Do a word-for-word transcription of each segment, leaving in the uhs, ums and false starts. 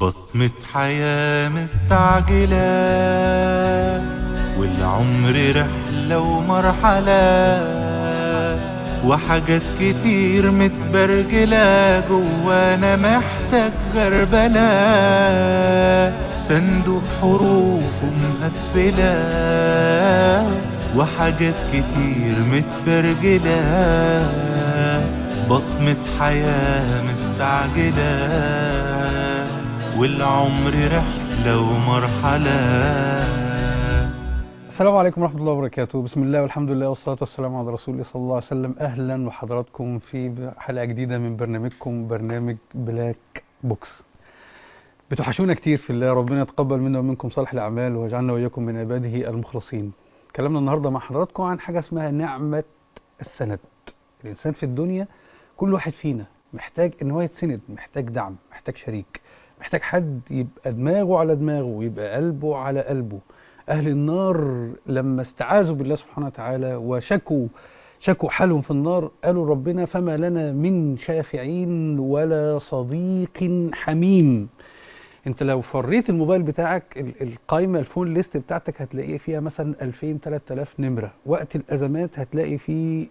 بصمة حياة مستعجلة، والعمر رحلة ومرحلة، وحاجات كتير متبرجلة جوانا محتاج غربلة، صندوق حروف مقفلة، وحاجات كتير متبرجلة، بصمة حياة مستعجلة، والعمر رحلة ومرحلة. السلام عليكم ورحمة الله وبركاته. بسم الله والحمد لله والصلاة والسلام على رسول الله صلى الله عليه وسلم. أهلا بحضراتكم في حلقة جديدة من برنامجكم برنامج بلاك بوكس. بتوحشونا كتير في الله، ربنا يتقبل منا ومنكم صالح الأعمال ويجعلنا وإياكم من عباده المخلصين. كلامنا النهاردة مع حضراتكم عن حاجة اسمها نعمة السند. الإنسان في الدنيا كل واحد فينا محتاج إن هو يتسند، محتاج دعم، محتاج شريك، محتاج حد يبقى دماغه على دماغه ويبقى قلبه على قلبه. أهل النار لما استعاذوا بالله سبحانه وتعالى وشكوا شكوا حالهم في النار قالوا ربنا فما لنا من شافعين ولا صديق حميم. انت لو فريت الموبايل بتاعك القائمة الفون ليست بتاعتك هتلاقي فيها مثلا ألفين ثلاثة آلاف نمرة، وقت الأزمات هتلاقي فيه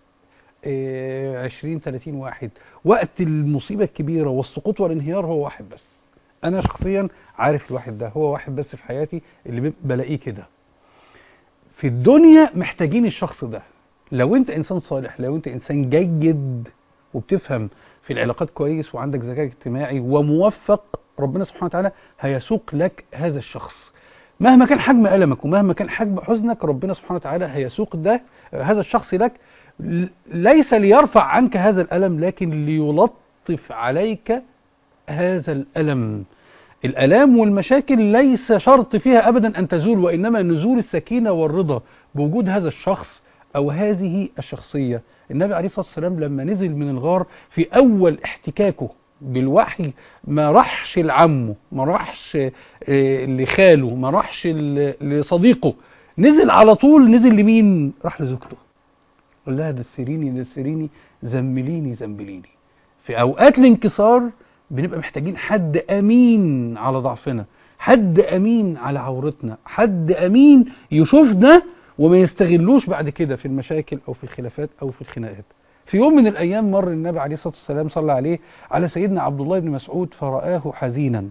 عشرين ثلاثين واحد، وقت المصيبة الكبيرة والسقوط والانهيار هو واحد بس. انا شخصيا عارف الواحد ده هو واحد بس في حياتي اللي بلاقيه كده. في الدنيا محتاجين الشخص ده. لو انت انسان صالح، لو انت انسان جيد وبتفهم في العلاقات كويس وعندك ذكاء اجتماعي وموفق، ربنا سبحانه وتعالى هيسوق لك هذا الشخص. مهما كان حجم ألمك ومهما كان حجم حزنك، ربنا سبحانه وتعالى هيسوق ده هذا الشخص لك، ليس ليرفع عنك هذا الألم لكن ليلطف عليك هذا الألم. الألام والمشاكل ليس شرط فيها أبدا أن تزول، وإنما نزول السكينة والرضا بوجود هذا الشخص أو هذه الشخصية. النبي عليه الصلاة والسلام لما نزل من الغار في أول احتكاكه بالوحي ما رحش لعمه، ما رحش لخاله، ما رحش لصديقه، نزل على طول. نزل لمين؟ راح لزوجته، قال لها دسريني دسريني زمليني زمليني. في أوقات الانكسار بنبقى محتاجين حد أمين على ضعفنا، حد أمين على عورتنا، حد أمين يشوفنا وما يستغلوش بعد كده في المشاكل أو في الخلافات أو في الخناقات. في يوم من الأيام مر النبي عليه الصلاة والسلام صلى عليه على سيدنا عبد الله بن مسعود فرآه حزينا،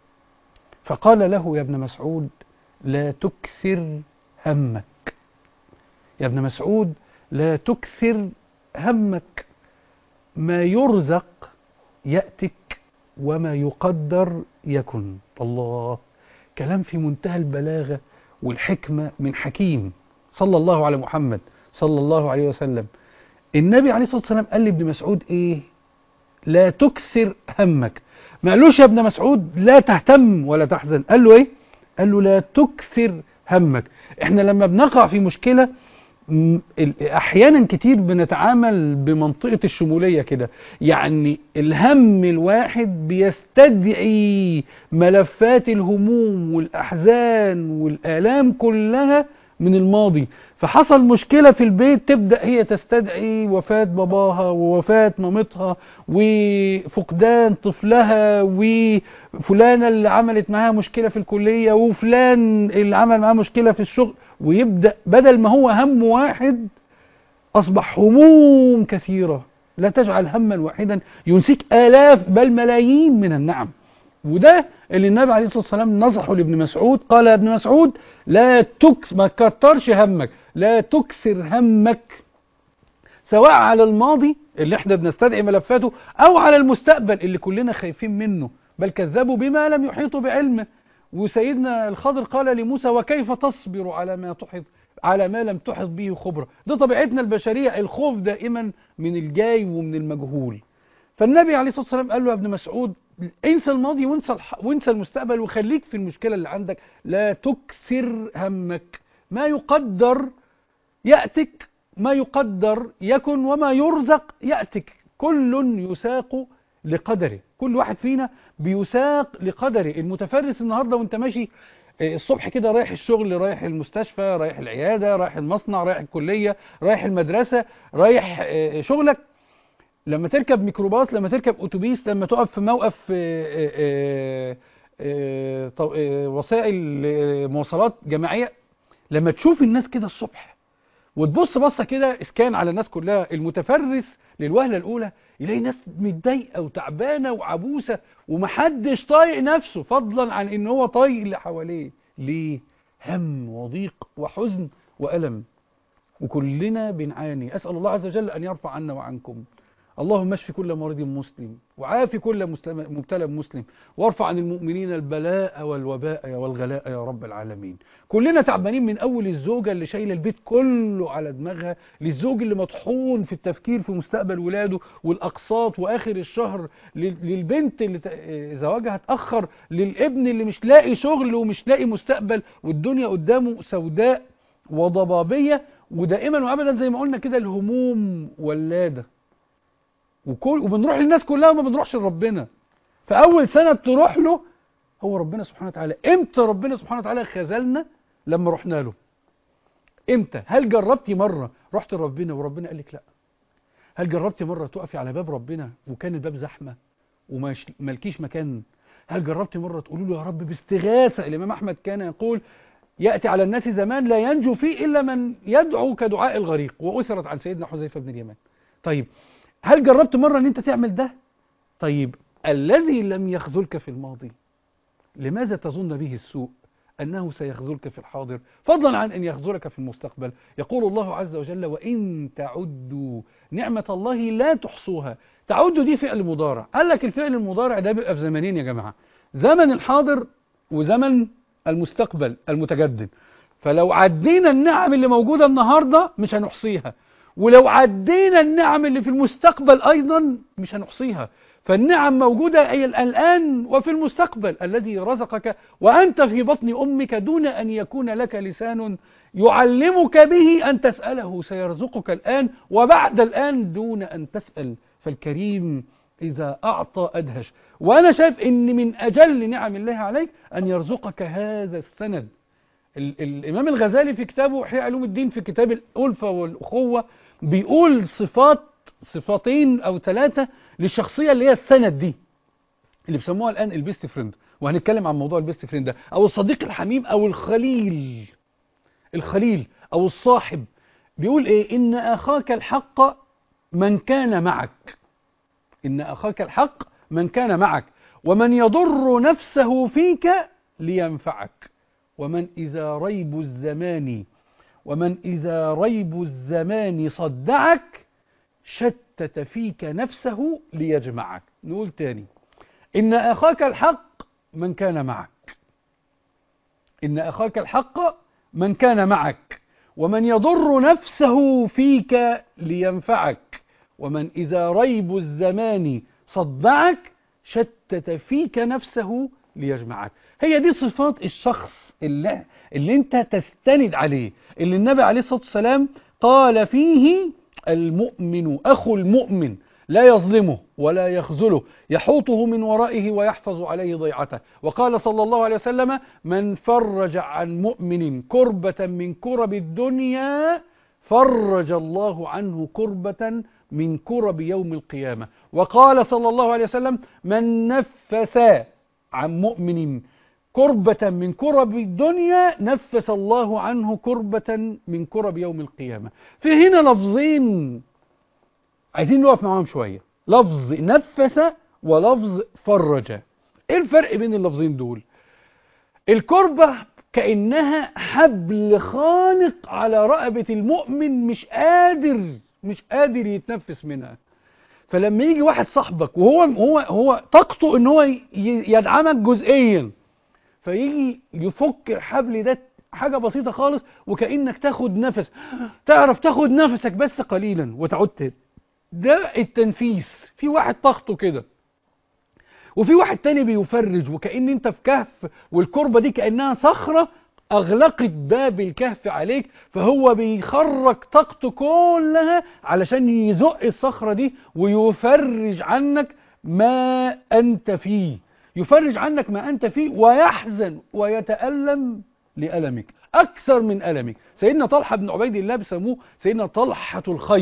فقال له يا ابن مسعود لا تكثر همك، يا ابن مسعود لا تكثر همك، ما يرزق يأتك وما يقدر يكن. الله، كلام في منتهى البلاغة والحكمة من حكيم صلى الله على محمد صلى الله عليه وسلم. النبي عليه الصلاة والسلام قال لابن مسعود ايه؟ لا تكثر همك. ما قالوش يا ابن مسعود لا تهتم ولا تحزن، قال له ايه؟ قال له لا تكثر همك. احنا لما بنقع في مشكلة احيانا كتير بنتعامل بمنطقة الشمولية كده، يعني الهم الواحد بيستدعي ملفات الهموم والاحزان والالام كلها من الماضي. فحصل مشكلة في البيت تبدأ هي تستدعي وفاة باباها ووفاة مامتها وفقدان طفلها، وفلانة اللي عملت معاها مشكلة في الكلية وفلان اللي عمل معاها مشكلة في الشغل، ويبدأ بدل ما هو هم واحد أصبح هموم كثيرة. لا تجعل هما واحدا ينسيك آلاف بل ملايين من النعم. وده اللي النبي عليه الصلاة والسلام نصحه لابن مسعود، قال يا ابن مسعود لا تكثر، ما تكترش همك، لا تكثر همك، سواء على الماضي اللي احنا بنستدعي ملفاته أو على المستقبل اللي كلنا خايفين منه، بل كذبوا بما لم يحيطوا بعلمه. وسيدنا الخضر قال لموسى وكيف تصبر على ما تحط على ما لم تحط به خبرة. ده طبيعتنا البشرية، الخوف دائما من الجاي ومن المجهول. فالنبي عليه الصلاة والسلام قال له يا ابن مسعود انسى الماضي وانسى وانسى المستقبل وخليك في المشكلة اللي عندك. لا تكثر همك، ما يقدر يأتك، ما يقدر يكن، وما يرزق يأتك. كل يساق لقدره، كل واحد فينا بيساق لقدره. المتفرس النهاردة وانت ماشي الصبح كده رايح الشغل، رايح المستشفى، رايح العيادة، رايح المصنع، رايح الكلية، رايح المدرسة، رايح شغلك، لما تركب ميكروباص، لما تركب اتوبيس، لما تقف في موقف آه، آه، آه، طو- آه، وسائل آه، مواصلات جماعية، لما تشوف الناس كده الصبح وتبص بصة كده اسكان على الناس كلها، المتفرس للوهلة الأولى يلاقي ناس متضايقة وتعبانة وعبوسة ومحدش طايق نفسه، فضلا عن ان هو طايق اللي حواليه. ليه؟ هم وضيق وحزن وألم، وكلنا بنعاني. أسأل الله عز وجل أن يرفع عنا وعنكم. اللهم اشف كل مريض مسلم، وعافي كل مسلم مبتلى مسلم، وارفع عن المؤمنين البلاء والوباء والغلاء يا رب العالمين. كلنا تعبانين، من أول الزوجة اللي شايلة البيت كله على دماغها، للزوج اللي مطحون في التفكير في مستقبل ولاده والأقساط وآخر الشهر، لل- للبنت اللي ت- زواجها اتأخر، للابن اللي مش لاقي شغل ومش لاقي مستقبل والدنيا قدامه سوداء وضبابية، ودائما وابدا زي ما قلنا كده الهموم ولاده، وكل وبنروح للناس كلها وما بنروحش لربنا. فاول سنه تروح له هو ربنا سبحانه وتعالى. امتى ربنا سبحانه وتعالى خذلنا؟ لما رحنا له. امتى؟ هل جربتي مره رحت لربنا وربنا قال لك لا؟ هل جربتي مره تقفي على باب ربنا وكان الباب زحمه وما مالكيش مكان؟ هل جربتي مره تقولوا له يا رب باستغاثه؟ الامام احمد كان يقول يأتي على الناس زمان لا ينجو فيه إلا من يدعو كدعاء الغريق، وأسرت عن سيدنا حذيفة بن اليمان. طيب هل جربت مرة أن أنت تعمل ده؟ طيب الذي لم يخذلك في الماضي لماذا تظن به السوء أنه سيخذلك في الحاضر، فضلا عن أن يخذلك في المستقبل؟ يقول الله عز وجل وإن تعدوا نعمة الله لا تحصوها. تعدوا دي فعل مضارع. قال لك الفعل المضارع ده بيبقى في زمنين يا جماعة، زمن الحاضر وزمن المستقبل المتجدد. فلو عدينا النعم اللي موجودة النهاردة مش هنحصيها، ولو عدينا النعم اللي في المستقبل أيضا مش هنحصيها. فالنعم موجودة أي الآن وفي المستقبل، الذي رزقك وأنت في بطن أمك دون أن يكون لك لسان يعلمك به أن تسأله، سيرزقك الآن وبعد الآن دون أن تسأل. فالكريم إذا أعطى أدهش. وأنا شايف إن من أجل نعم الله عليك أن يرزقك هذا السند. ال الإمام الغزالي في كتابه إحياء علوم الدين في كتاب الألفة والأخوة بيقول صفات صفاتين أو ثلاثة للشخصية اللي هي السند دي، اللي بيسموها الآن البيست فريند، وهنتكلم عن موضوع البيست فريند ده، أو الصديق الحميم أو الخليل. الخليل أو الصاحب بيقول إيه؟ إن أخاك الحق من كان معك، إن أخاك الحق من كان معك، ومن يضر نفسه فيك لينفعك، ومن إذا ريب الزمان ومن إذا ريب الزمان صدعك شتت فيك نفسه ليجمعك. نقول تاني، إن أخاك الحق من كان معك، إن أخاك الحق من كان معك، ومن يضر نفسه فيك لينفعك، ومن إذا ريب الزمان صدعك شتت فيك نفسه ليجمعك. هي دي صفات الشخص اللي, اللي انت تستند عليه، اللي النبي عليه الصلاة والسلام قال فيه المؤمن أخو المؤمن لا يظلمه ولا يخذله، يحوطه من ورائه ويحفظ عليه ضيعته. وقال صلى الله عليه وسلم من فرج عن مؤمن كربة من كرب الدنيا فرج الله عنه كربة من كرب يوم القيامة. وقال صلى الله عليه وسلم من نفس عن مؤمن كربة من كرب الدنيا نفس الله عنه كربة من كرب يوم القيامة. في هنا لفظين عايزين نقف معاهم شوية، لفظ نفس ولفظ فرج. ايه الفرق بين اللفظين دول؟ الكربة كأنها حبل خانق على رقبة المؤمن، مش قادر مش قادر يتنفس منها. فلما يجي واحد صاحبك وهو هو هو طاقته ان هو يدعمك جزئيا، فيجي يفك الحبل ده حاجة بسيطة خالص، وكأنك تاخد نفس، تعرف تاخد نفسك بس قليلا وتعود تاني. ده التنفيس. في واحد طاقته كده، وفي واحد تاني بيفرج، وكأن انت في كهف والكربة دي كأنها صخرة أغلقت باب الكهف عليك، فهو بيخرج طاقته كلها علشان يزق الصخرة دي ويفرج عنك ما أنت فيه، يفرج عنك ما أنت فيه ويحزن ويتألم لألمك أكثر من ألمك. سيدنا طلحة بن عبيد الله بيسموه سيدنا طلحة الخير،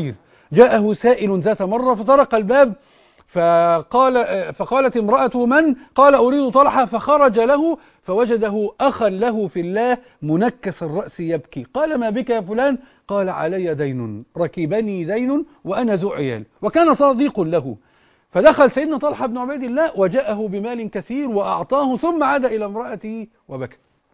جاءه سائل ذات مرة فطرق الباب، فقال فقالت امرأة من؟ قال أريد طلحة، فخرج له فوجده أخا له في الله منكس الرأس يبكي. قال ما بك يا فلان؟ قال علي دين، ركبني دين وأنا ذو عيال، وكان صديق له. فدخل سيدنا طلحة بن عبيد الله وجاءه بمال كثير وأعطاه، ثم عاد إلى امرأته وبكى.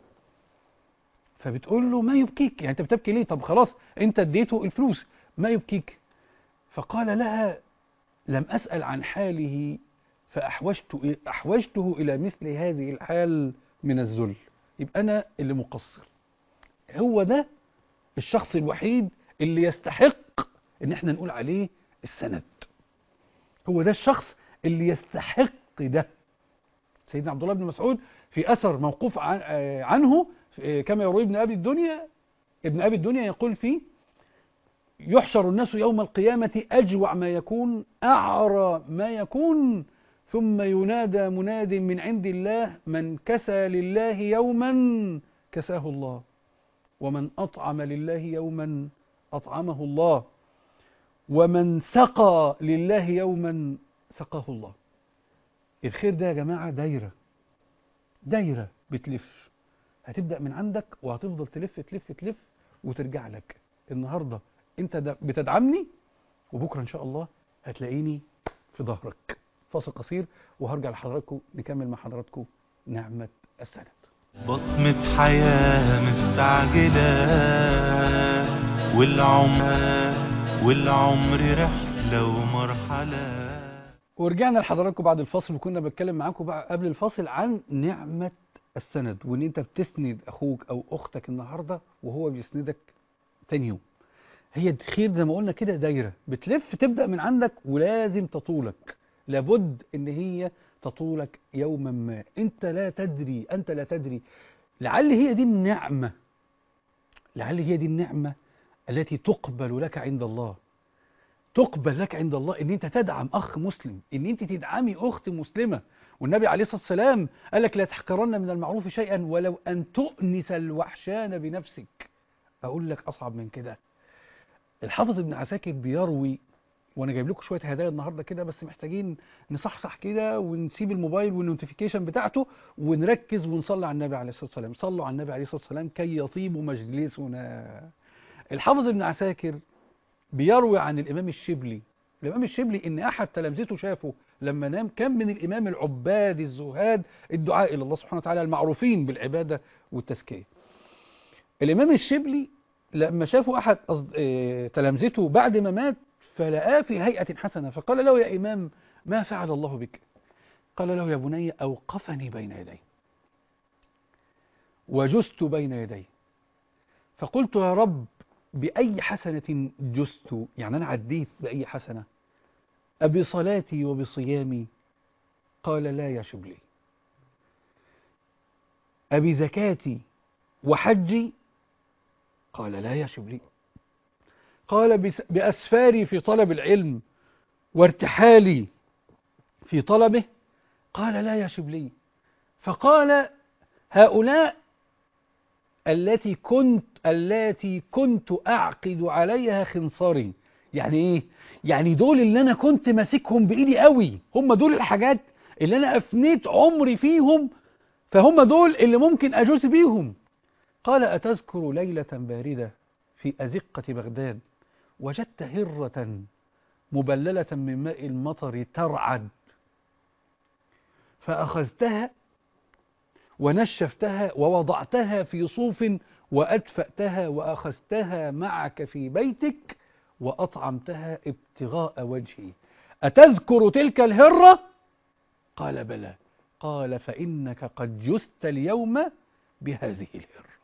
فبتقول له ما يبكيك؟ يعني أنت بتبكي ليه؟ طب خلاص أنت اديته الفلوس، ما يبكيك؟ فقال لها لم أسأل عن حاله فأحوجت أحوجته إلى مثل هذه الحال من الذل. يبقى أنا اللي مقصر. هو ده الشخص الوحيد اللي يستحق إن احنا نقول عليه السند. هو ده الشخص اللي يستحق ده. سيدنا عبد الله بن مسعود في أثر موقوف عنه كما يروي ابن أبي الدنيا، ابن أبي الدنيا يقول فيه: يحشر الناس يوم القيامة أجوع ما يكون، أعرى ما يكون، ثم ينادى مناد من عند الله: من كسى لله يوما كساه الله، ومن أطعم لله يوما أطعمه الله، ومن سقى لله يوما سقاه الله. الخير ده يا جماعة دايرة دايرة بتلف، هتبدأ من عندك وهتفضل تلف تلف تلف وترجع لك. النهاردة انت بتدعمني، وبكرة ان شاء الله هتلاقيني في ظهرك. فاصل قصير وهرجع لحضراتكم نكمل مع حضراتكم نعمة السند. بصمة حياة مستعجلة، والعمر والعمر رحلة ومرحلة. ورجعنا لحضراتكم بعد الفاصل، وكنا بتكلم معاكم بقى قبل الفاصل عن نعمة السند، وان انت بتسند اخوك او اختك النهاردة وهو بيسندك تاني يوم. هي الخير زي ما قلنا كده دايرة بتلف، تبدأ من عندك ولازم تطولك، لابد ان هي تطولك يوما ما. انت لا تدري انت لا تدري لعل هي دي النعمة لعل هي دي النعمة التي تقبل لك عند الله. تقبل لك عند الله ان انت تدعم اخ مسلم، ان انت تدعمي اخت مسلمة. والنبي عليه الصلاة والسلام قال لك: لا تحقرن من المعروف شيئا ولو ان تؤنس الوحشان بنفسك. اقول لك اصعب من كده؟ الحافظ ابن عساكر بيروي، وانا جايب لكم شويه هدايا النهارده كده، بس محتاجين نصحصح كده ونسيب الموبايل والنوتيفيكيشن بتاعته ونركز ونصلي على النبي عليه الصلاه والسلام. صلوا على النبي عليه الصلاه والسلام كي يطيب مجلسنا. الحافظ ابن عساكر بيروي عن الامام الشبلي. الامام الشبلي ان احد تلامذته شافه لما نام، كان من الامام العباد الزهاد الدعاء الى الله سبحانه وتعالى المعروفين بالعباده والتزكيه. الامام الشبلي لما شافوا أحد تلامذته بعد ما مات فلقاه في هيئة حسنة، فقال له: يا إمام ما فعل الله بك؟ قال له: يا بني أوقفني بين يديه وجست بين يديه، فقلت: يا رب بأي حسنة جست؟ يعني أنا عديت بأي حسنة؟ أبصلاتي وبصيامي؟ قال: لا يا شبلي. أبزكاتي وحجي؟ قال: لا يا شبلي. قال: بأسفاري في طلب العلم وارتحالي في طلبه؟ قال: لا يا شبلي. فقال: هؤلاء التي كنت التي كنت أعقد عليها خنصري. يعني إيه؟ يعني دول اللي أنا كنت ماسكهم بإيدي قوي، هم دول الحاجات اللي أنا أفنيت عمري فيهم، فهم دول اللي ممكن أجوز بيهم. قال: أتذكر ليلة باردة في أزقة بغداد وجدت هرة مبللة من ماء المطر ترعد، فأخذتها ونشفتها ووضعتها في صوف وأدفأتها وأخذتها معك في بيتك وأطعمتها ابتغاء وجهي، أتذكر تلك الهرة؟ قال: بلى. قال: فإنك قد جزت اليوم بهذه الهرة.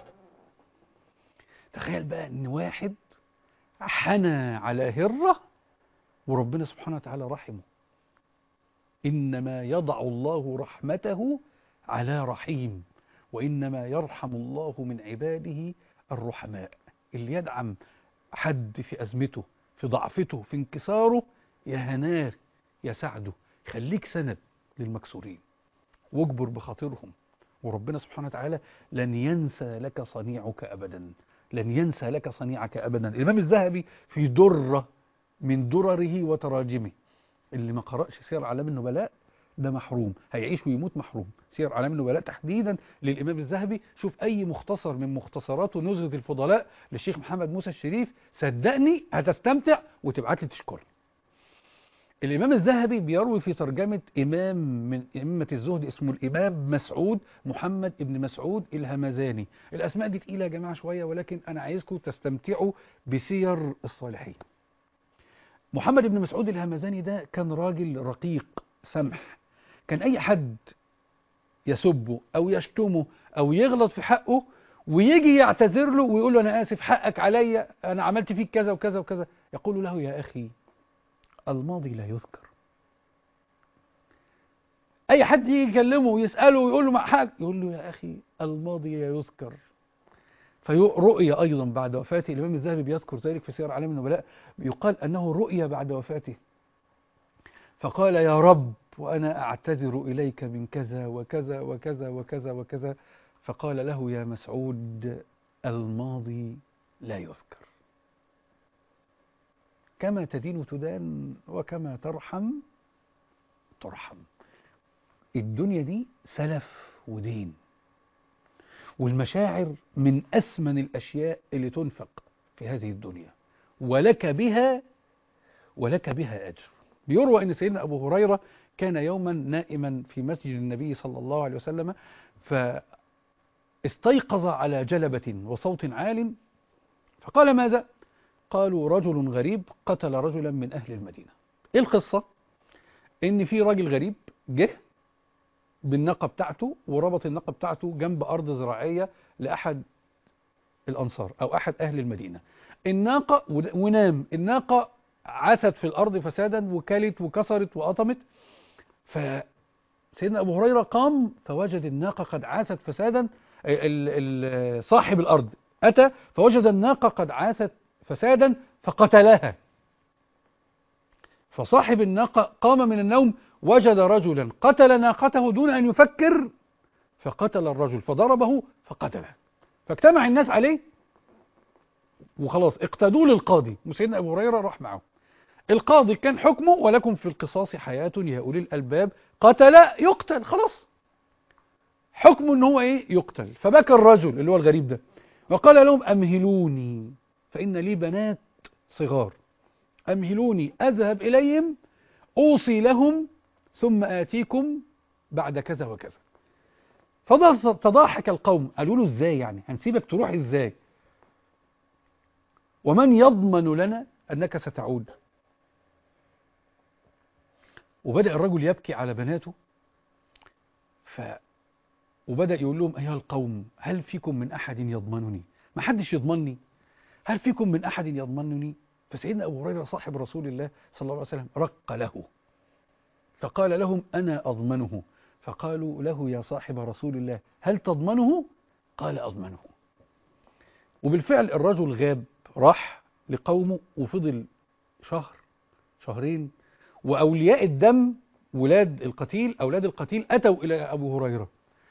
تخيل بقى أن واحد حنى على هرة وربنا سبحانه وتعالى رحمه. إنما يضع الله رحمته على رحيم، وإنما يرحم الله من عباده الرحماء. اللي يدعم حد في أزمته، في ضعفته، في انكساره، يا هناه يا سعده. خليك سند للمكسورين واجبر بخاطرهم، وربنا سبحانه وتعالى لن ينسى لك صنيعك أبدا، لن ينسى لك صنيعك أبدا. الإمام الذهبي في درة من درره وتراجمه. اللي ما قرأش سير أعلام النبلاء ده محروم، هيعيش ويموت محروم. سير أعلام النبلاء تحديدا للإمام الذهبي، شوف أي مختصر من مختصراته نزهة الفضلاء للشيخ محمد موسى الشريف، صدقني هتستمتع وتبعت لي تشكر. الإمام الذهبي بيروي في ترجمة إمام من أئمة الزهد اسمه الإمام مسعود محمد ابن مسعود الهمذاني. الأسماء دي تقيلة يا جماعة شوية، ولكن أنا عايزكم تستمتعوا بسير الصالحين. محمد ابن مسعود الهمذاني ده كان راجل رقيق سمح، كان أي حد يسبه أو يشتمه أو يغلط في حقه ويجي يعتذر له ويقول له أنا آسف حقك عليا، أنا عملت فيك كذا وكذا وكذا، يقول له يا أخي الماضي لا يذكر. أي حد يجي يكلمه ويسأله ويقول له مع حق، يقول له يا أخي الماضي لا يذكر. فرؤية أيضا بعد وفاته، الإمام الذهبي بيذكر ذلك في سير أعلام النبلاء، يقال أنه رؤية بعد وفاته فقال يا رب وأنا أعتذر إليك من كذا وكذا وكذا وكذا وكذا، فقال له يا مسعود الماضي لا يذكر، كما تدين تدان وكما ترحم ترحم. الدنيا دي سلف ودين، والمشاعر من أثمن الأشياء اللي تنفق في هذه الدنيا، ولك بها ولك بها أجر. بيروى أن سيدنا أبو هريرة كان يوما نائما في مسجد النبي صلى الله عليه وسلم، فاستيقظ على جلبة وصوت عال، فقال ماذا؟ قالوا رجل غريب قتل رجلا من أهل المدينة. إيه القصة؟ إن في راجل غريب جه بالناقة بتاعته وربط الناقة بتاعته جنب أرض زراعية لأحد الأنصار أو أحد أهل المدينة. الناقة ونام، الناقة عاست في الأرض فسادا وكلت وكسرت وأطمت، فسيدنا أبو هريرة قام فوجد الناقة قد عاست فسادا. صاحب الأرض أتى فوجد الناقة قد عاست فسادا فقتلها. فصاحب الناقة قام من النوم وجد رجلا قتل ناقته دون أن يفكر فقتل الرجل فضربه فقتله، فاجتمع الناس عليه وخلاص اقتدوا للقاضي، وسيدنا أبو هريرة راح معه. القاضي كان حكمه ولكم في القصاص حياة يا أولي الألباب، قتل يقتل، خلاص حكمه ان هو ايه يقتل. فبكى الرجل اللي هو الغريب ده وقال لهم أمهلوني فإن لي بنات صغار، أمهلوني أذهب إليهم أوصي لهم ثم آتيكم بعد كذا وكذا. فتضاحك القوم، قالوا له ازاي يعني هنسيبك تروح ازاي؟ ومن يضمن لنا أنك ستعود؟ وبدأ الرجل يبكي على بناته، ف وبدأ يقول لهم أيها القوم هل فيكم من أحد يضمنني؟ ما حدش يضمنني، هل فيكم من أحد يضمنني؟ فسيدنا أبو هريرة صاحب رسول الله صلى الله عليه وسلم رق له فقال لهم أنا أضمنه. فقالوا له يا صاحب رسول الله هل تضمنه؟ قال أضمنه. وبالفعل الرجل غاب راح لقومه وفضل شهر شهرين، وأولياء الدم ولاد القتيل أولاد القتيل أتوا إلى أبو هريرة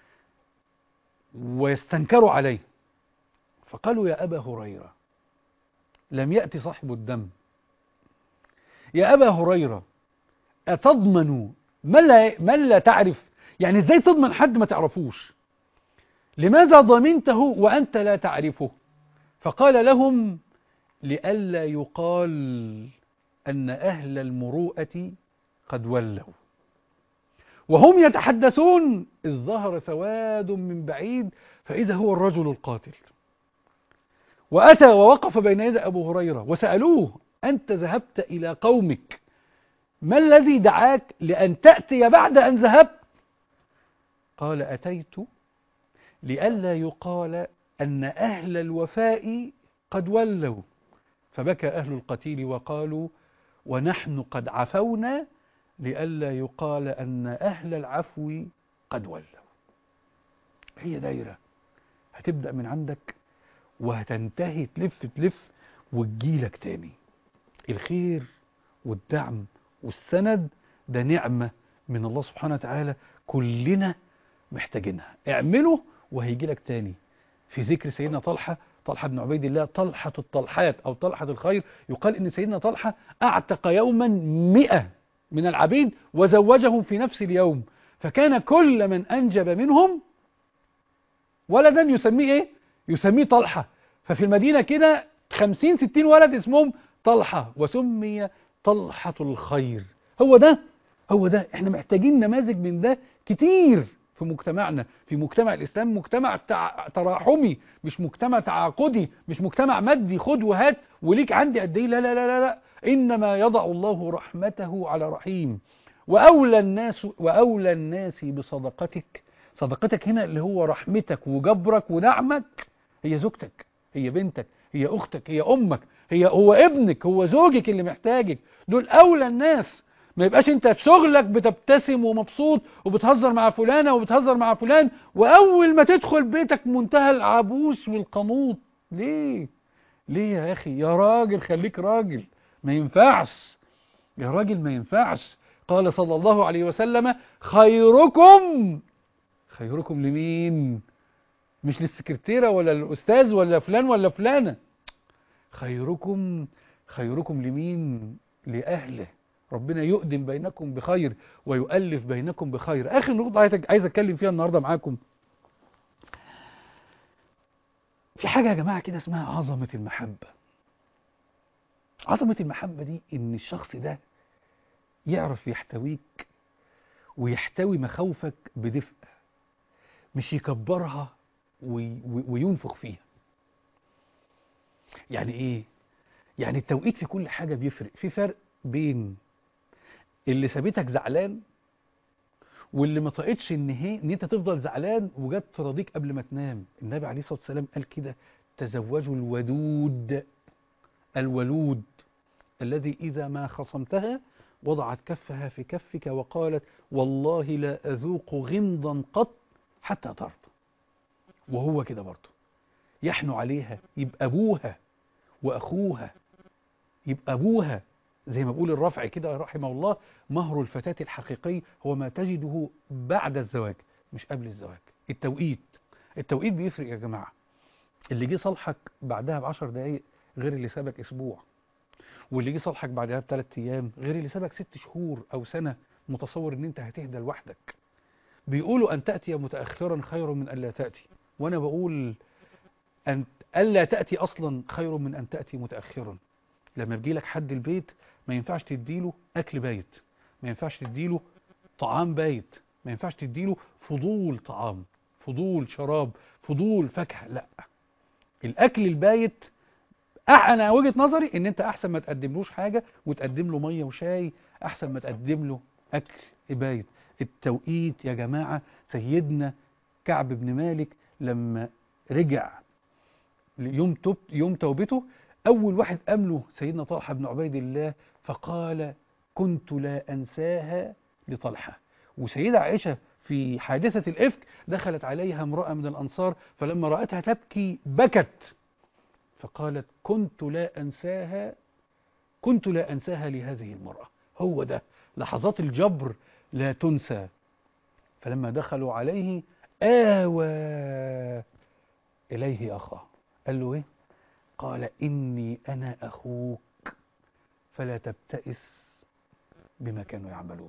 ويستنكروا عليه، فقالوا يا أبا هريرة لم يأتي صاحب الدم، يا أبا هريرة أتضمن من لا, من لا تعرف؟ يعني ازاي تضمن حد ما تعرفوش؟ لماذا ضمنته وأنت لا تعرفه؟ فقال لهم لئلا يقال أن أهل المروءة قد ولوا. وهم يتحدثون إذ ظهر سواد من بعيد فإذا هو الرجل القاتل، وأتى ووقف بين يدي أبو هريرة وسألوه أنت ذهبت إلى قومك، ما الذي دعاك لأن تأتي بعد أن ذهبت؟ قال أتيت لئلا يقال أن أهل الوفاء قد ولوا. فبكى أهل القتيل وقالوا ونحن قد عفونا لئلا يقال أن أهل العفو قد ولوا. هي دايرة هتبدأ من عندك وهتنتهي تلف تلف وتجيلك تاني. الخير والدعم والسند ده نعمة من الله سبحانه وتعالى كلنا محتاجينها، اعمله وهيجيلك تاني. في ذكر سيدنا طلحة طلحة بن عبيد الله طلحة الطلحات أو طلحة الخير. يقال إن سيدنا طلحة أعتق يوما مئة من العبيد وزوجهم في نفس اليوم، فكان كل من أنجب منهم ولدا يسميه إيه؟ يسميه طلحة. ففي المدينة كده خمسين ستين ولد اسمهم طلحة، وسمي طلحة الخير. هو ده هو ده احنا محتاجين نماذج من ده كتير في مجتمعنا، في مجتمع الإسلام، مجتمع تع... تراحمي، مش مجتمع تعاقدي، مش مجتمع مادي خد وهات وليك عندي قد ايه. لا لا لا لا لا، إنما يضع الله رحمته على رحيم. وأولى الناس وأولى الناس بصدقتك، صدقتك هنا اللي هو رحمتك وجبرك ونعمك، هي زوجتك، هي بنتك، هي أختك، هي أمك، هي هو ابنك، هو زوجك اللي محتاجك. دول أولى الناس. ما يبقاش انت في شغلك بتبتسم ومبسوط وبتهزر مع فلانة وبتهزر مع فلان، وأول ما تدخل بيتك منتهى العبوس والقنوط. ليه؟ ليه يا أخي؟ يا راجل خليك راجل، ما ينفعش يا راجل، ما ينفعش. قال صلى الله عليه وسلم: خيركم خيركم لمين؟ مش للسكرتيرة ولا الأستاذ ولا فلان ولا فلانة. خيركم خيركم لمين؟ لأهله. ربنا يؤدم بينكم بخير ويؤلف بينكم بخير. آخر نقطة عايز أتكلم فيها النهاردة معاكم، في حاجة يا جماعة كده اسمها عظمة المحبة. عظمة المحبة دي إن الشخص ده يعرف يحتويك ويحتوي مخاوفك بدفء، مش يكبرها وي وينفخ فيها. يعني إيه؟ يعني التوقيت في كل حاجة بيفرق. في فرق بين اللي سابتك زعلان واللي ما طاقتش ان هي ان انت تفضل زعلان وجت تراضيك قبل ما تنام. النبي عليه الصلاة والسلام قال كده: تزوجوا الودود الولود الذي إذا ما خصمتها وضعت كفها في كفك وقالت: والله لا أذوق غمضا قط حتى ترضى. وهو كده برضه يحنو عليها، يبقى أبوها وأخوها، يبقى أبوها. زي ما بقول الرافعي كده رحمه الله: مهر الفتاة الحقيقي هو ما تجده بعد الزواج مش قبل الزواج. التوقيت التوقيت بيفرق يا جماعة. اللي جه صالحك بعدها بعشر دقايق غير اللي سابك أسبوع، واللي جه صالحك بعدها بثلاث أيام غير اللي سابك ست شهور أو سنة متصور إن أنت هتهدى لوحدك. بيقولوا أن تأتي متأخرا خير من أن لا تأتي، وأنا بقول أن ألا تأتي أصلا خير من أن تأتي متأخرا. لما بيجي لك حد البيت ما ينفعش تديله أكل بايت، ما ينفعش تديله طعام بايت، ما ينفعش تديله فضول طعام، فضول شراب، فضول فاكهة. لا، الأكل البايت أنا وجهة نظري إن أنت أحسن ما تقدملوش حاجة وتقدم له مية وشاي أحسن ما تقدم له أكل بايت. التوقيت يا جماعة. سيدنا كعب بن مالك لما رجع يوم توب يوم توبته، أول واحد أمله سيدنا طلحة بن عبيد الله، فقال: كنت لا أنساها لطلحة. وسيدة عائشة في حادثة الإفك دخلت عليها امرأة من الأنصار، فلما رأتها تبكي بكت، فقالت: كنت لا أنساها كنت لا أنساها لهذه المرأة. هو ده لحظات الجبر لا تنسى. فلما دخلوا عليه آوى إليه أخاه. قال له إيه؟ قال: إني أنا أخوك فلا تبتئس بما كانوا يعملون.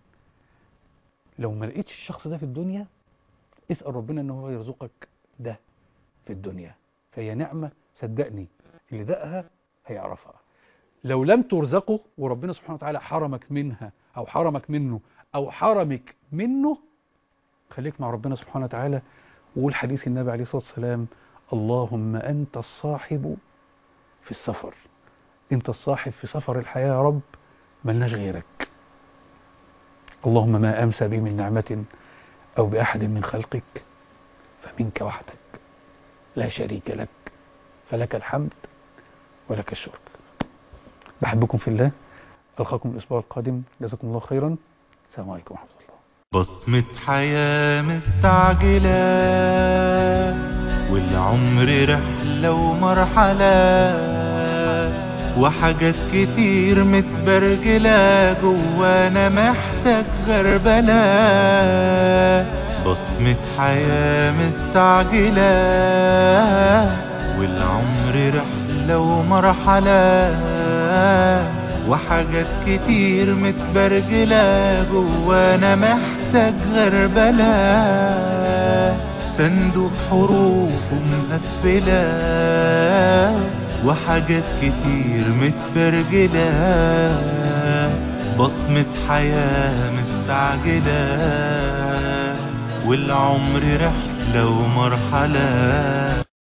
لو ما لقيتش الشخص ده في الدنيا اسأل ربنا أنه يرزقك ده في الدنيا، فهي نعمة صدقني اللي دقها هيعرفها. لو لم ترزقه وربنا سبحانه وتعالى حرمك منها أو حرمك منه أو حرمك منه، خليك مع ربنا سبحانه وتعالى. وقول حديث النبي عليه الصلاة والسلام: اللهم أنت الصاحب في السفر، أنت الصاحب في سفر الحياة يا رب، ملناش غيرك. اللهم ما أمسى بي من نعمة أو بأحد من خلقك فمنك وحدك لا شريك لك، فلك الحمد ولك الشكر. بحبكم في الله، ألقاكم الأسبوع القادم، جزاكم الله خيرا، السلام عليكم ورحمة الله. بصمة حياة مستعجلة والعمر رحلة ومرحلة وحاجات كتير متبرجلة جوانا محتاج غربلة. بصمة حياة مستعجلة والعمر رحلة ومرحلة، وحاجات كتير متبرجلة جوانا محتاج غربلة. صندوق حروف مقفلة، وحاجات كتير متبرجلة، بصمة حياة مستعجلة، والعمر رحلة ومرحلة.